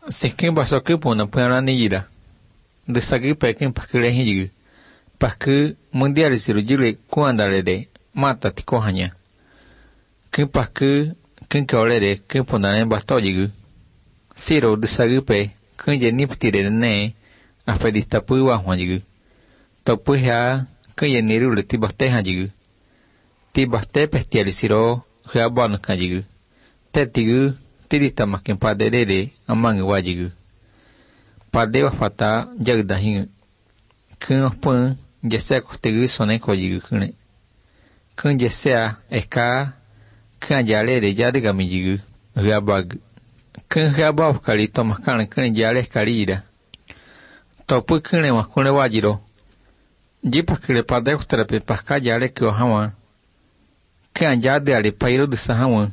Se quem passou que pô na põe na nira. De sagi pequem para que rehigu. Para que mundial cirurgia quando ale mata te corranha. Quem para que olere quem pô na bastodigu. Siro de sagi pe quem je niptire ne a pedista pu wa hwanjigu. Topu ya quem je niru le ti baste hanjigu. Ti baste pestiali siro ya bon kanjigu. Tetigu tirita makin padere amang wajigu. Pade wa fata jagdahin. Kun pun jese kotegu sone kojigu kune. Kun jese eka kun jale jadiga mijigu riabag. Kun riabag kali tomakan kun jale kalira. Topu kune wakune wajiro. Jipa kile pade kuterape paka jale kyo hawa. Kun jade ale pairo de sahawa.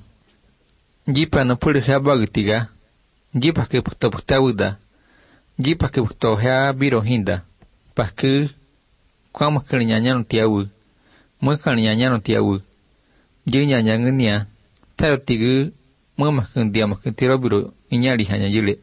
Jipa no puri riabag tiga. Jipa ke puta uda. Jipa que puto hea biro hinda. Porque como que nyanya no tiawu. Muka nyanya no tiawu. Ji nyanya ngenia. Taro tigu mama kun dia makin tiro biro inyali hanya jile.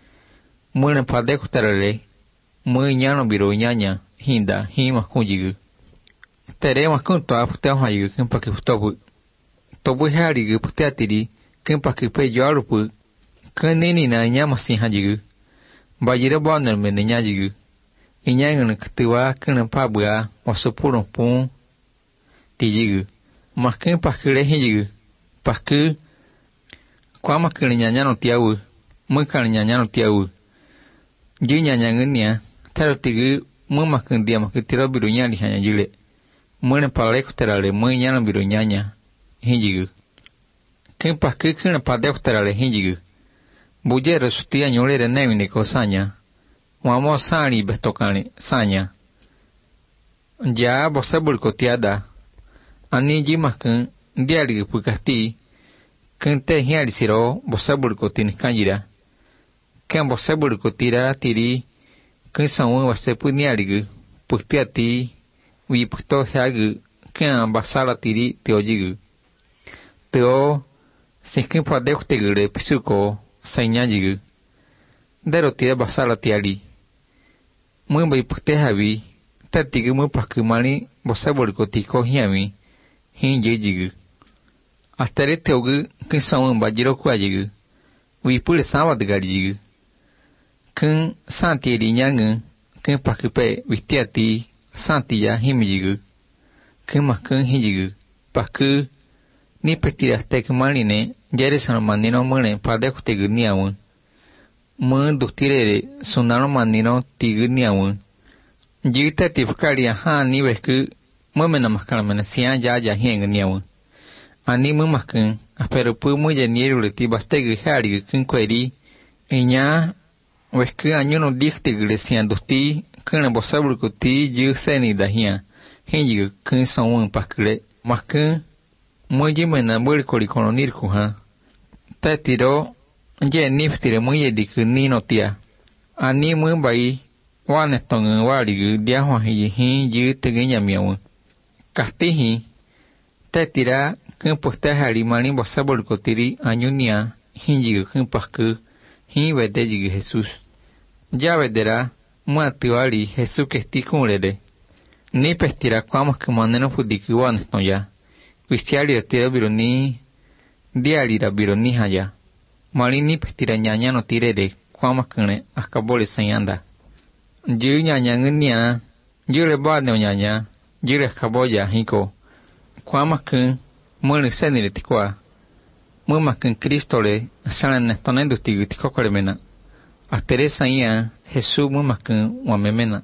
Mune pade kutarale. Mu nyano biro nyanya hinda hima kunjigu. Tere makun to aputa hayu kin pake putobu. Tobu hea ligu puta tiri kin pake pe joarupu. Kun nini na nyama sin hajigu. Bajira boner mene nyajigu. Inyang ketua kena pabua wasupurung pun tijigu. Makin pakile hijigu. Paku kwa makin nyanya no tiawu. Mukan nyanya no tiawu. Ji nyanya ngenia. Taro tigu mu makin dia makin tiro biru nyali hanya jile. Mune palek terale mu nyana biru nyanya hijigu. Kin paku kena padek terale hijigu. Buje resultia nyolere nemine ko sanya. Wamo sani bestokane sanya. Ja bosabul ko tiada. Ani jimakan diali pukasti. Kente hiali siro bosabul ko tin kanjira. Ken bosabul ko tira tiri. Ken samu wasepu nialigu. Puktiati. Wi pukto hagu. Ken basala tiri teojigu. Teo. Sekin padek tegure pisuko. Sainyajigu. Dero tira basala tiali. Mumbai pukte havi. Tatigu mupaku mali bosabul ko tiko hiami. Hinjejigu. Astare teogu kinsamu bajiro kuajigu. Wipule samad galijigu. Kin santi rinyangu. Kin pakupe vistiati santiya himijigu. Kin makun hijigu. Paku ni petira stek maline. Jere sana manino mune padek tegu niamun. Mun duktirere sunano manino tigu niamun. Jita tifkari ha ni beku mumena makala mena sian jaja hieng niamun. Ani mumakun apero pu muja nieru leti bastegu hari kun kweri. Inya beku anyuno diktegu le sian dukti kuna bosabul kuti ju seni dahia. Hinjigu kun sonun pakule. Makun muji mena buri kori kono nirku ha. Tatiro je niftire muye diku nino tia. Ani mumbai wane tongu waligu diahwa hi ju teginya miawu. Kastihi tatira kun posta hari mani bosabul kotiri anyunia hinjigu kun pasku hi vedejigu Jesus. Ya vedera muatiwali Jesus kesti kunrede. Ni pestira kwamos que maneno fudiku wane tonya. Vistiali retira bironi diali da bironi haya. Malini pestira nyanya no tirede kwama kene akabole sayanda. Jiu nyanya ngenia jure bade nyanya jure kaboya hiko. Kwama kun mole senire tikwa. Muma kun Kristo le sanan nestonendo tigu tiko koremena. Ateresa ia Jesus muma kun wamemena.